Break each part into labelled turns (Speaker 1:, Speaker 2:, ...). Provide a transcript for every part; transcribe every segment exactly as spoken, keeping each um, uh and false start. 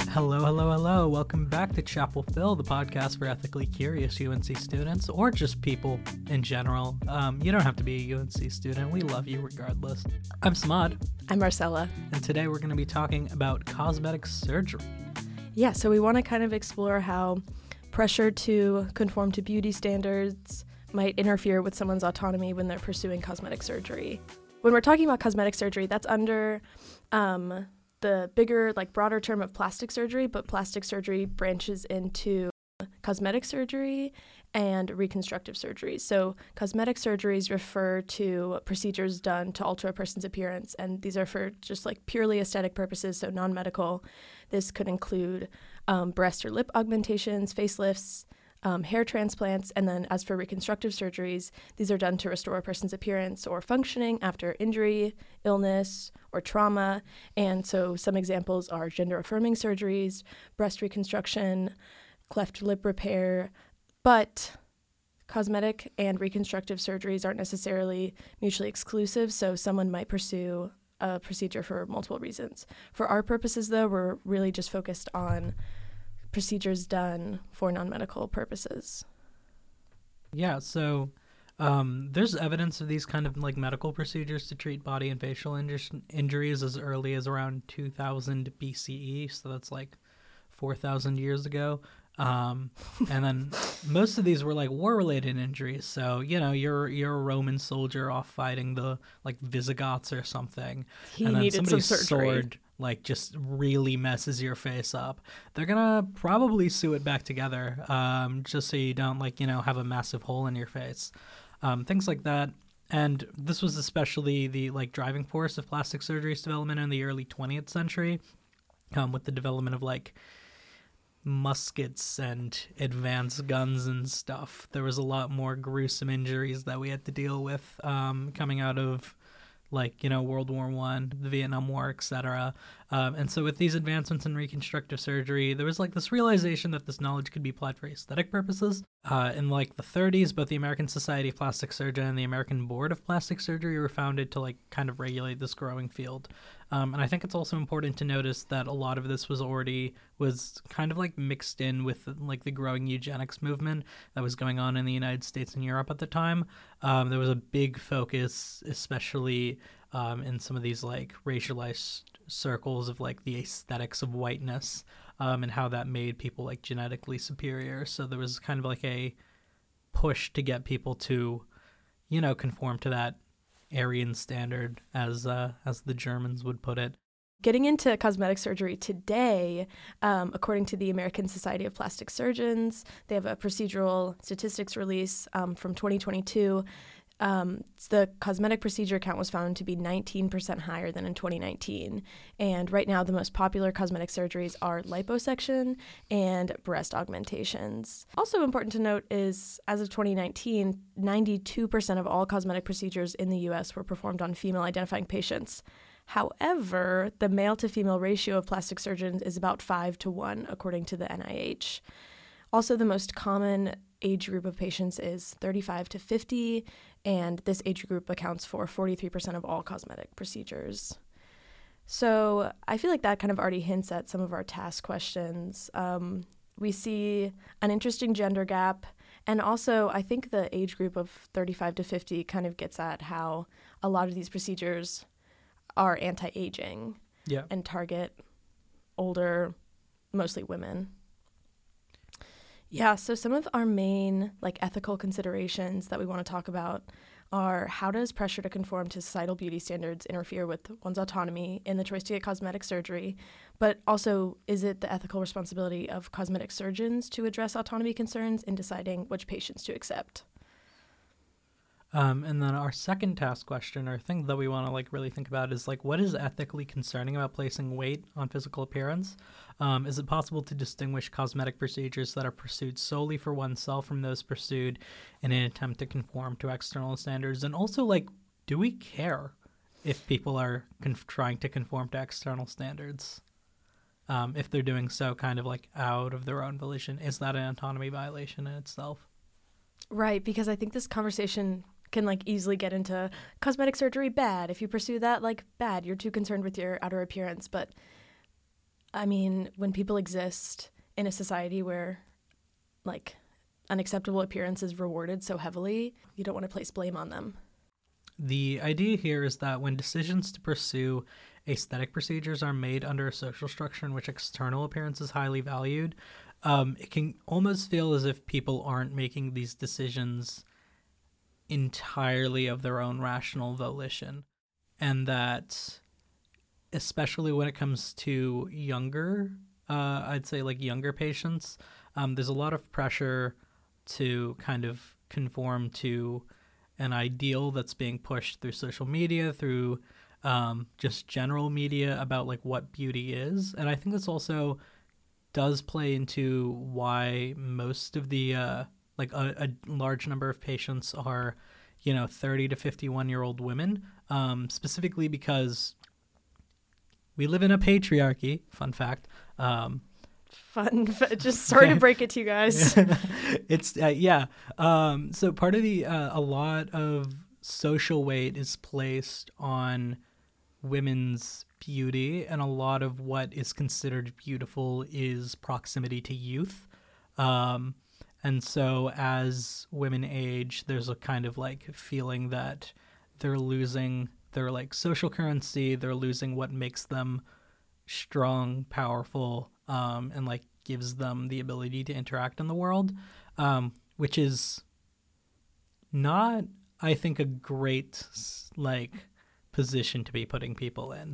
Speaker 1: Hello, hello, hello. Welcome back to Chapel Phil, the podcast for ethically curious U N C students or just people in general. Um, you don't have to be a U N C student. We love you regardless. I'm Samad.
Speaker 2: I'm Marcella.
Speaker 1: And today we're going to be talking about cosmetic surgery.
Speaker 2: Yeah, so we want to kind of explore how pressure to conform to beauty standards might interfere with someone's autonomy when they're pursuing cosmetic surgery. When we're talking about cosmetic surgery, that's under um, the bigger, like broader term of plastic surgery, but plastic surgery branches into cosmetic surgery and reconstructive surgery. So cosmetic surgeries refer to procedures done to alter a person's appearance, and these are for just like purely aesthetic purposes, so non-medical. This could include um, breast or lip augmentations, facelifts, Um, hair transplants, and then as for reconstructive surgeries, these are done to restore a person's appearance or functioning after injury, illness, or trauma. And so some examples are gender-affirming surgeries, breast reconstruction, cleft lip repair, but cosmetic and reconstructive surgeries aren't necessarily mutually exclusive, so someone might pursue a procedure for multiple reasons. For our purposes, though, we're really just focused on procedures done for non-medical purposes.
Speaker 1: Yeah, so um, there's evidence of these kind of like medical procedures to treat body and facial inju- injuries as early as around two thousand B C E, so that's like four thousand years ago. Um, and then most of these were like war-related injuries. So, you know, you're you're a Roman soldier off fighting the like Visigoths or something.
Speaker 2: He
Speaker 1: and then
Speaker 2: needed
Speaker 1: somebody's
Speaker 2: some surgery.
Speaker 1: sword like just really messes your face up. They're gonna probably sew it back together, um, just so you don't like, you know, have a massive hole in your face. Um, things like that. And this was especially the like driving force of plastic surgery's development in the early twentieth century, um, with the development of like muskets and advanced guns and stuff. There was a lot more gruesome injuries that we had to deal with um, coming out of like, you know, World War One, the Vietnam War, et cetera. Um, and so with these advancements in reconstructive surgery, there was like this realization that this knowledge could be applied for aesthetic purposes. Uh, in like the thirties, both the American Society of Plastic Surgeons and the American Board of Plastic Surgery were founded to like kind of regulate this growing field. Um, and I think it's also important to notice that a lot of this was already was kind of like mixed in with like the growing eugenics movement that was going on in the United States and Europe at the time. Um, there was a big focus, especially um, in some of these like racialized circles of like the aesthetics of whiteness um, and how that made people like genetically superior. So there was kind of like a push to get people to, you know, conform to that Aryan standard, as uh, as the Germans would put it.
Speaker 2: Getting into cosmetic surgery today, um, according to the American Society of Plastic Surgeons, they have a procedural statistics release um, from twenty twenty-two. Um, the cosmetic procedure count was found to be nineteen percent higher than in twenty nineteen. And right now, the most popular cosmetic surgeries are liposuction and breast augmentations. Also important to note is, as of twenty nineteen, ninety-two percent of all cosmetic procedures in the U S were performed on female-identifying patients. However, the male-to-female ratio of plastic surgeons is about five to one, according to the N I H. Also, the most common age group of patients is thirty-five to fifty, and this age group accounts for forty-three percent of all cosmetic procedures. So I feel like that kind of already hints at some of our task questions. Um, we see an interesting gender gap, and also I think the age group of thirty-five to fifty kind of gets at how a lot of these procedures are anti-aging
Speaker 1: yeah.
Speaker 2: and target older, mostly women. Yeah, so some of our main like ethical considerations that we want to talk about are how does pressure to conform to societal beauty standards interfere with one's autonomy in the choice to get cosmetic surgery, but also is it the ethical responsibility of cosmetic surgeons to address autonomy concerns in deciding which patients to accept?
Speaker 1: Um, and then our second task question, or thing that we want to like really think about, is like, what is ethically concerning about placing weight on physical appearance? Um, is it possible to distinguish cosmetic procedures that are pursued solely for oneself from those pursued in an attempt to conform to external standards? And also, like, do we care if people are conf- trying to conform to external standards? Um, if they're doing so kind of like out of their own volition, is that an autonomy violation in itself?
Speaker 2: Right, because I think this conversation can like easily get into cosmetic surgery bad. If you pursue that, like bad, you're too concerned with your outer appearance. But I mean, when people exist in a society where, like, unacceptable appearance is rewarded so heavily, you don't want to place blame on them.
Speaker 1: The idea here is that when decisions to pursue aesthetic procedures are made under a social structure in which external appearance is highly valued, um, it can almost feel as if people aren't making these decisions entirely of their own rational volition. And that, especially when it comes to younger, uh, I'd say like younger patients, um, there's a lot of pressure to kind of conform to an ideal that's being pushed through social media, through um, just general media about like what beauty is. And I think this also does play into why most of the, uh, like a, a large number of patients are, you know, thirty to fifty-one year old women, um, specifically because we live in a patriarchy, fun fact. Um,
Speaker 2: Fun, just sorry to break it to you guys.
Speaker 1: it's uh, yeah. Um, so part of the uh, a lot of social weight is placed on women's beauty, and a lot of what is considered beautiful is proximity to youth. Um, and so as women age, there's a kind of like feeling that they're losing their like social currency. They're losing what makes them strong, powerful, um, and like gives them the ability to interact in the world, um, which is not, I think, a great like position to be putting people in.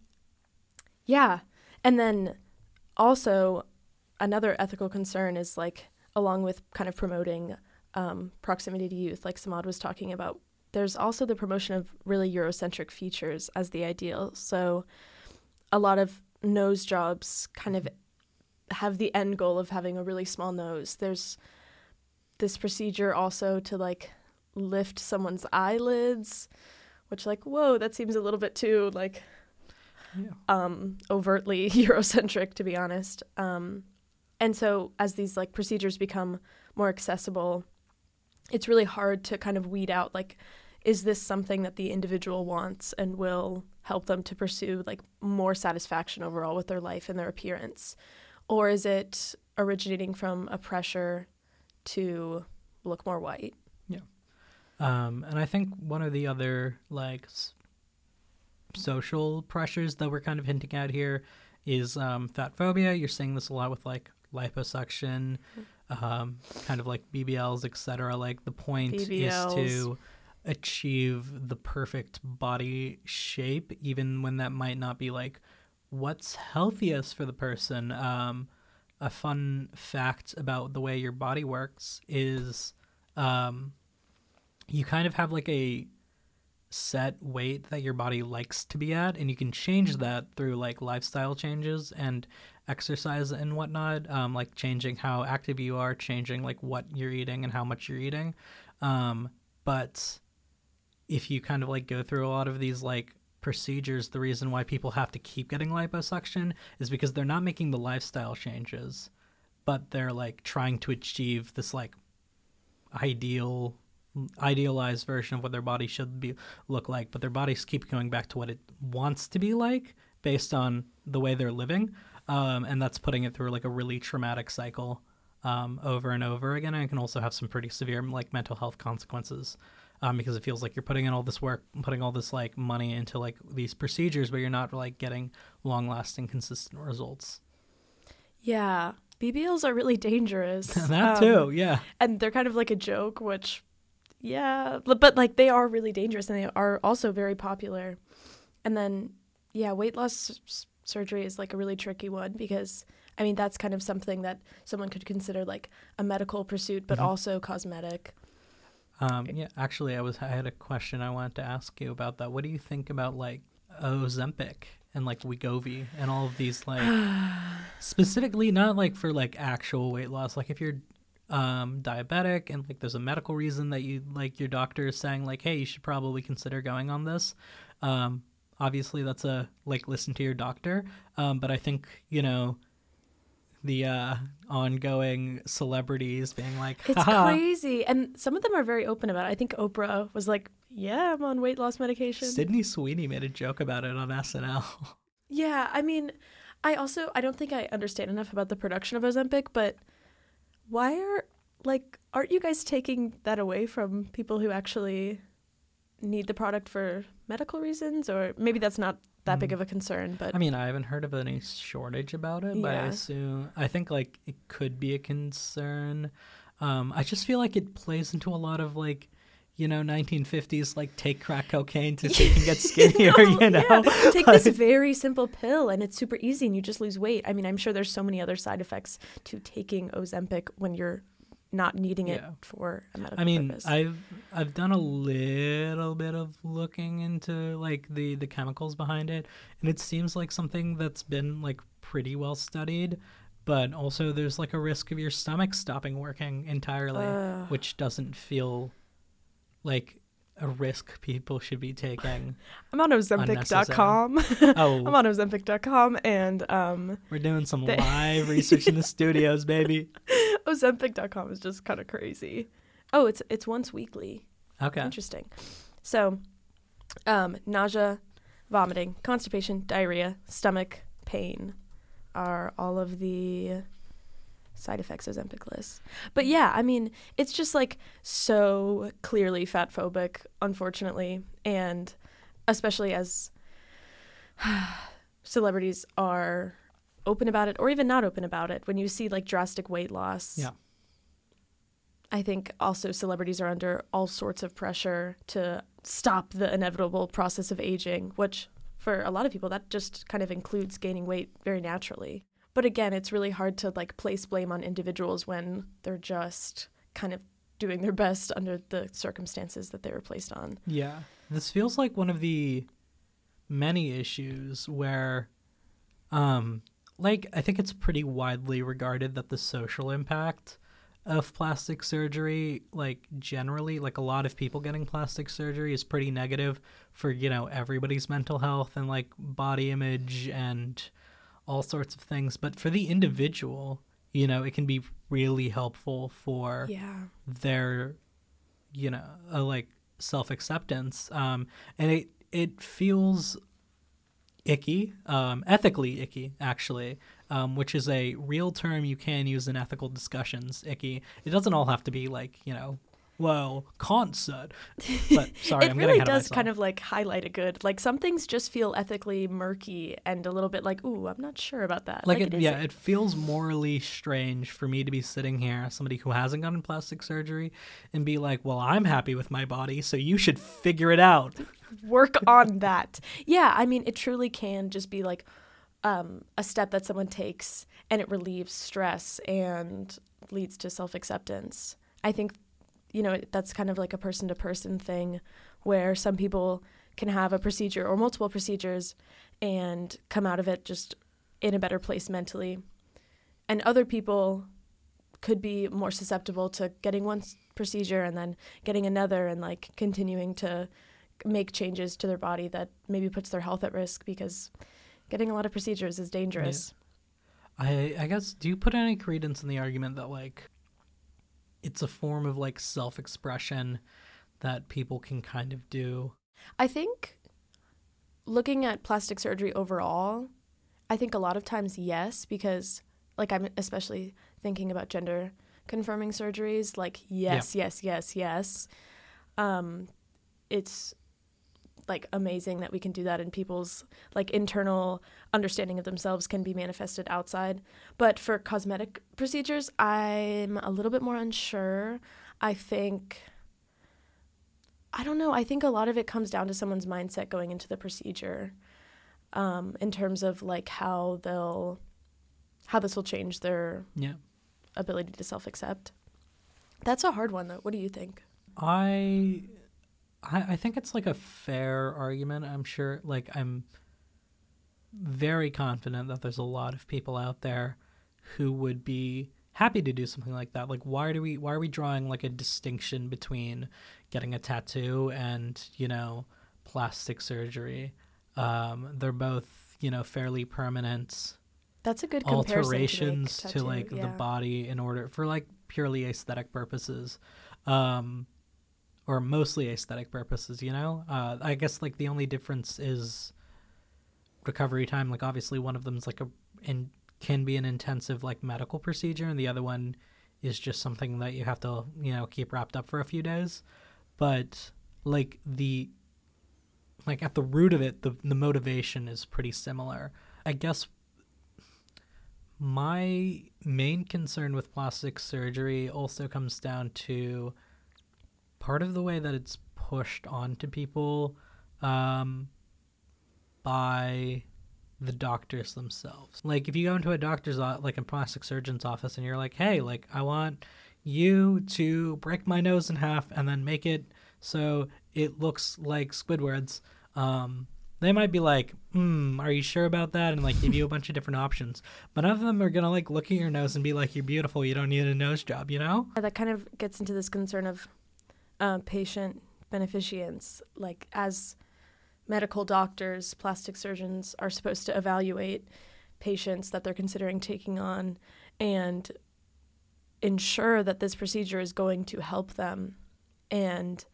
Speaker 2: Yeah. And then also another ethical concern is like, along with kind of promoting um, proximity to youth, like Samad was talking about, there's also the promotion of really Eurocentric features as the ideal. So a lot of nose jobs kind of have the end goal of having a really small nose. There's this procedure also to like lift someone's eyelids, which like, whoa, that seems a little bit too like yeah. um, overtly Eurocentric, to be honest. Um, and so as these like procedures become more accessible, it's really hard to kind of weed out like, is this something that the individual wants and will help them to pursue like more satisfaction overall with their life and their appearance? Or is it originating from a pressure to look more white?
Speaker 1: Yeah. Um, and I think one of the other like s- social pressures that we're kind of hinting at here is um, fat phobia. You're seeing this a lot with like liposuction, um, kind of like B B Ls, et cetera. Like the point
Speaker 2: B B Ls.
Speaker 1: is to achieve the perfect body shape, even when that might not be like what's healthiest for the person. Um, a fun fact about the way your body works is um, you kind of have like a set weight that your body likes to be at, and you can change that through like lifestyle changes and exercise and whatnot, um, like changing how active you are, changing like what you're eating and how much you're eating. Um, but if you kind of like go through a lot of these like procedures, the reason why people have to keep getting liposuction is because they're not making the lifestyle changes, but they're like trying to achieve this like ideal idealized version of what their body should be look like, but their bodies keep going back to what it wants to be like based on the way they're living, um, and that's putting it through like a really traumatic cycle um, over and over again. And it can also have some pretty severe like mental health consequences. Um, because it feels like you're putting in all this work, putting all this like money into like these procedures, but you're not like getting long-lasting, consistent results.
Speaker 2: Yeah, B B Ls are really dangerous.
Speaker 1: That too, um, yeah.
Speaker 2: And they're kind of like a joke, which, yeah, but like they are really dangerous, and they are also very popular. And then, yeah, weight loss s- surgery is like a really tricky one because, I mean, that's kind of something that someone could consider like a medical pursuit, but mm-hmm. also cosmetic.
Speaker 1: Um, yeah, actually, I was I had a question I wanted to ask you about that. What do you think about like Ozempic and like Wegovy and all of these like specifically not like for like actual weight loss, like if you're um, diabetic and like there's a medical reason that you like your doctor is saying like, hey, you should probably consider going on this. Um, obviously, that's a like listen to your doctor. Um, but I think you know. The uh, ongoing celebrities being like,
Speaker 2: it's crazy. And some of them are very open about it. I think Oprah was like, yeah, I'm on weight loss medication.
Speaker 1: Sydney Sweeney made a joke about it on S N L.
Speaker 2: Yeah, I mean, I also, I don't think I understand enough about the production of Ozempic, but why are, like, aren't you guys taking that away from people who actually need the product for medical reasons? Or maybe that's not that mm. big of a concern, but...
Speaker 1: I mean, I haven't heard of any shortage about it, yeah. but I assume, I think, like, it could be a concern. Um, I just feel like it plays into a lot of, like, you know, nineteen fifties, like, take crack cocaine to so you can get skinnier,
Speaker 2: no,
Speaker 1: you know?
Speaker 2: Yeah. Take this very simple pill and it's super easy and you just lose weight. I mean, I'm sure there's so many other side effects to taking Ozempic when you're not needing it yeah. for a medical
Speaker 1: I mean,
Speaker 2: purpose.
Speaker 1: I've I've done a little bit of looking into, like, the, the chemicals behind it, and it seems like something that's been, like, pretty well studied. But also there's, like, a risk of your stomach stopping working entirely, uh. which doesn't feel... like a risk people should be taking.
Speaker 2: I'm on Ozempic dot com.
Speaker 1: Oh.
Speaker 2: I'm on Ozempic dot com and um
Speaker 1: we're doing some they- live research in the studios, baby.
Speaker 2: Ozempic dot com is just kind of crazy. Oh, it's it's once weekly.
Speaker 1: Okay.
Speaker 2: Interesting. So, um nausea, vomiting, constipation, diarrhea, stomach pain are all of the side effects Ozempic lists. But yeah, I mean, it's just like so clearly fat phobic, unfortunately, and especially as celebrities are open about it or even not open about it. When you see like drastic weight loss,
Speaker 1: yeah,
Speaker 2: I think also celebrities are under all sorts of pressure to stop the inevitable process of aging, which for a lot of people that just kind of includes gaining weight very naturally. But again, it's really hard to like place blame on individuals when they're just kind of doing their best under the circumstances that they were placed on.
Speaker 1: Yeah. This feels like one of the many issues where, um, like, I think it's pretty widely regarded that the social impact of plastic surgery, like, generally, like, a lot of people getting plastic surgery is pretty negative for, you know, everybody's mental health and, like, body image and all sorts of things. But for the individual, you know, it can be really helpful for
Speaker 2: yeah.
Speaker 1: their, you know, uh, like self-acceptance. Um, and it, it feels icky, um, ethically icky, actually, um, which is a real term you can use in ethical discussions, icky. It doesn't all have to be like, you know, well, Kant said. But sorry,
Speaker 2: it
Speaker 1: I'm
Speaker 2: really
Speaker 1: getting ahead
Speaker 2: does
Speaker 1: of myself.
Speaker 2: kind of like highlight a good, like some things just feel ethically murky and a little bit like, ooh, I'm not sure about that.
Speaker 1: Like,
Speaker 2: like
Speaker 1: it,
Speaker 2: it
Speaker 1: yeah, it feels morally strange for me to be sitting here, somebody who hasn't gotten plastic surgery, and be like, well, I'm happy with my body, so you should figure it out.
Speaker 2: Work on that. Yeah, I mean, it truly can just be like um, a step that someone takes and it relieves stress and leads to self-acceptance. I think you know, that's kind of like a person-to-person thing where some people can have a procedure or multiple procedures and come out of it just in a better place mentally. And other people could be more susceptible to getting one procedure and then getting another and like continuing to make changes to their body that maybe puts their health at risk because getting a lot of procedures is dangerous.
Speaker 1: Yeah. I, I guess, do you put any credence in the argument that like it's a form of like self-expression that people can kind of do?
Speaker 2: I think looking at plastic surgery overall, I think a lot of times yes, because like I'm especially thinking about gender confirming surgeries, like yes, yeah. yes, yes, yes. Um, it's like amazing that we can do that and people's like internal understanding of themselves can be manifested outside. But for cosmetic procedures, I'm a little bit more unsure. I think, I don't know, I think a lot of it comes down to someone's mindset going into the procedure um, in terms of like how they'll, how this will change their
Speaker 1: yeah.
Speaker 2: ability to self-accept. That's a hard one though. What do you think?
Speaker 1: I... I, I think it's like a fair argument. I'm sure, like, I'm very confident that there's a lot of people out there who would be happy to do something like that. Like, why do we, why are we drawing like a distinction between getting a tattoo and, you know, plastic surgery? Um, they're both, you know, fairly permanent.
Speaker 2: That's a good comparison
Speaker 1: alterations
Speaker 2: to, make,
Speaker 1: to
Speaker 2: tattoo,
Speaker 1: like
Speaker 2: yeah.
Speaker 1: the body in order for like purely aesthetic purposes. Um, or mostly aesthetic purposes, you know? Uh, I guess, like, the only difference is recovery time. Like, obviously, one of them is, like, a and can be an intensive like medical procedure, and the other one is just something that you have to, you know, keep wrapped up for a few days. But like the like at the root of it, the the motivation is pretty similar. I guess my main concern with plastic surgery also comes down to part of the way that it's pushed onto people um, by the doctors themselves. Like if you go into a doctor's, like a plastic surgeon's office, and you're like, hey, like I want you to break my nose in half and then make it so it looks like Squidward's, um, they might be like, hmm, are you sure about that? And like give you a bunch of different options. But none of them are going to like look at your nose and be like, you're beautiful, you don't need a nose job, you know?
Speaker 2: Yeah, that kind of gets into this concern of uh, patient beneficence. Like as medical doctors, plastic surgeons are supposed to evaluate patients that they're considering taking on and ensure that this procedure is going to help them. And,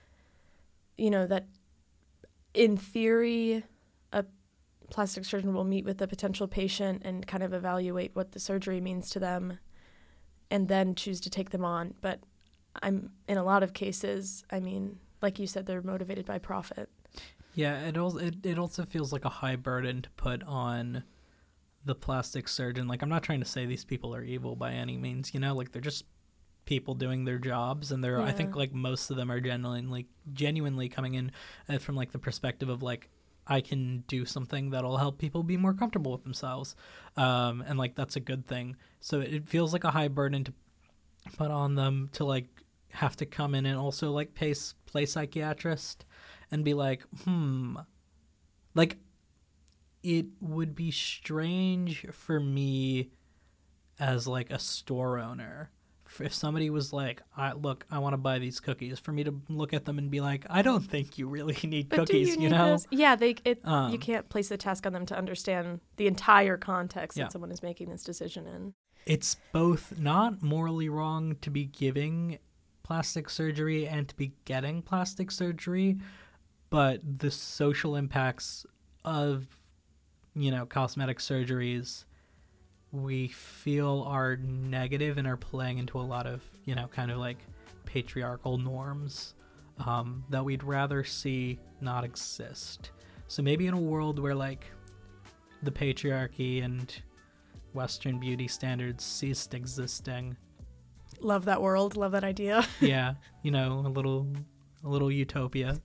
Speaker 2: you know, that in theory, a plastic surgeon will meet with the potential patient and kind of evaluate what the surgery means to them and then choose to take them on. But I'm in a lot of cases, I mean, like you said, they're motivated by profit.
Speaker 1: Yeah, it also, it, it also feels like a high burden to put on the plastic surgeon. Like, I'm not trying to say these people are evil by any means, you know, like they're just people doing their jobs, and they're, yeah. I think like most of them are genuinely, like, genuinely coming in uh, from like the perspective of like, I can do something that'll help people be more comfortable with themselves. Um, and like, that's a good thing. So it feels like a high burden to put on them to like have to come in and also like pay, play psychiatrist and be like, hmm, like it would be strange for me as like a store owner if somebody was like, I, look, I want to buy these cookies, for me to look at them and be like, I don't think you really need
Speaker 2: but
Speaker 1: cookies,
Speaker 2: do you,
Speaker 1: you
Speaker 2: need
Speaker 1: know?
Speaker 2: This? Yeah, they it
Speaker 1: um,
Speaker 2: you can't place the task on them to understand the entire context
Speaker 1: yeah.
Speaker 2: that someone is making this decision in.
Speaker 1: It's both not morally wrong to be giving plastic surgery and to be getting plastic surgery, but the social impacts of, you know, cosmetic surgeries we feel are negative and are playing into a lot of, you know, kind of like patriarchal norms um, that we'd rather see not exist. So maybe in a world where like the patriarchy and Western beauty standards ceased existing.
Speaker 2: Love that world. Love that idea.
Speaker 1: Yeah. You know, a little, a little utopia.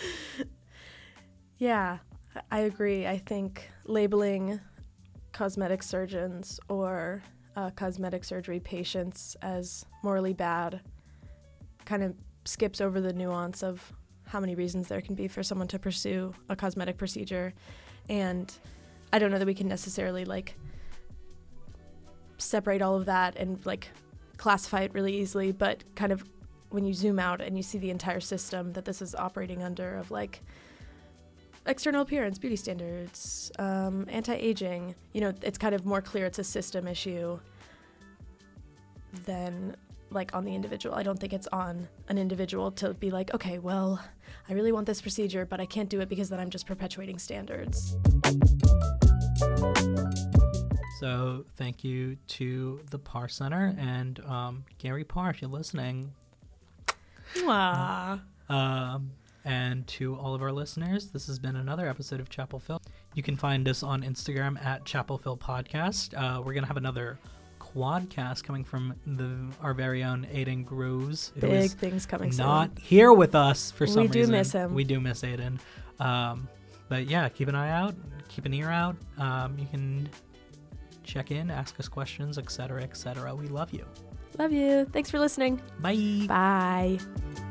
Speaker 2: Yeah, I agree. I think labeling cosmetic surgeons or uh, cosmetic surgery patients as morally bad kind of skips over the nuance of how many reasons there can be for someone to pursue a cosmetic procedure. And I don't know that we can necessarily like separate all of that and like classify it really easily, but kind of when you zoom out and you see the entire system that this is operating under of like external appearance, beauty standards, um, anti-aging, you know, it's kind of more clear it's a system issue than like on the individual. I don't think it's on an individual to be like, okay, well, I really want this procedure, but I can't do it because then I'm just perpetuating standards.
Speaker 1: So thank you to the Parr Center and um, Gary Parr, if you're listening.
Speaker 2: Mwah.
Speaker 1: Uh, um, And to all of our listeners, this has been another episode of Chapel Phil. You can find us on Instagram at Chapel Phil Podcast. Uh, we're going to have another quadcast coming from the our very own Aiden Groves. Who
Speaker 2: Big
Speaker 1: is
Speaker 2: things coming
Speaker 1: not
Speaker 2: soon.
Speaker 1: here with us for some
Speaker 2: we do
Speaker 1: reason.
Speaker 2: miss him.
Speaker 1: We do miss Aiden. Um, but yeah, keep an eye out. Keep an ear out. Um, you can check in, ask us questions, et cetera, et cetera. We love you.
Speaker 2: Love you. Thanks for listening.
Speaker 1: Bye.
Speaker 2: Bye.